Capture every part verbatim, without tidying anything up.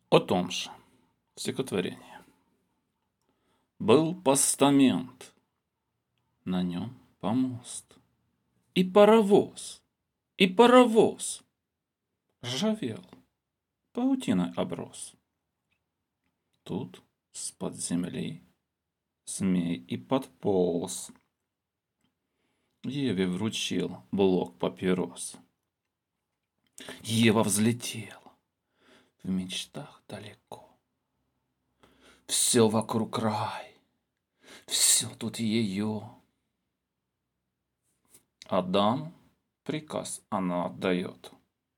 О том же стихотворение. Был постамент, на нем помост, и паровоз, и паровоз ржавел, паутиной оброс. Тут с-под земли змей и подполз, Еве вручил блок папирос. Ева взлетела в мечтах далеко. Все вокруг рай, все тут ее. Адам приказ она отдает: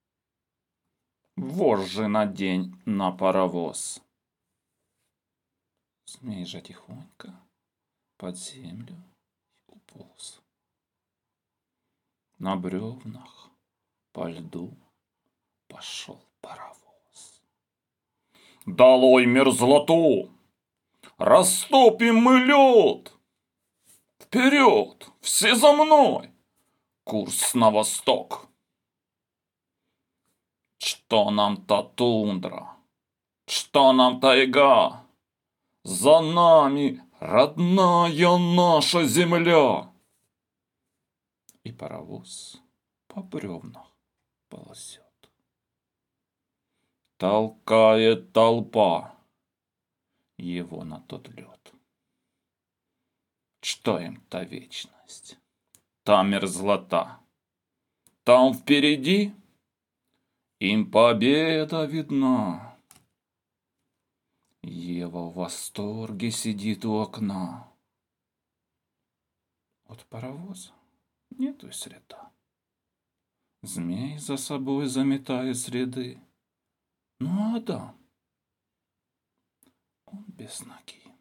вожжи надень на паровоз. Змей же тихонько под землю уполз. На бревнах по льду пошел паровоз. Долой мерзлоту! Растопим мы лед! Вперед! Все за мной! Курс на восток! Что нам та тундра? Что нам тайга? За нами родная наша земля! И паровоз по бревнах ползет. Толкает толпа его на тот лед. Что им та вечность, та мерзлота? Там впереди им победа видна. Ева в восторге сидит у окна. От паровоза нету и следа. Змей за собой заметает следы. Ну а Адам, он без ноги.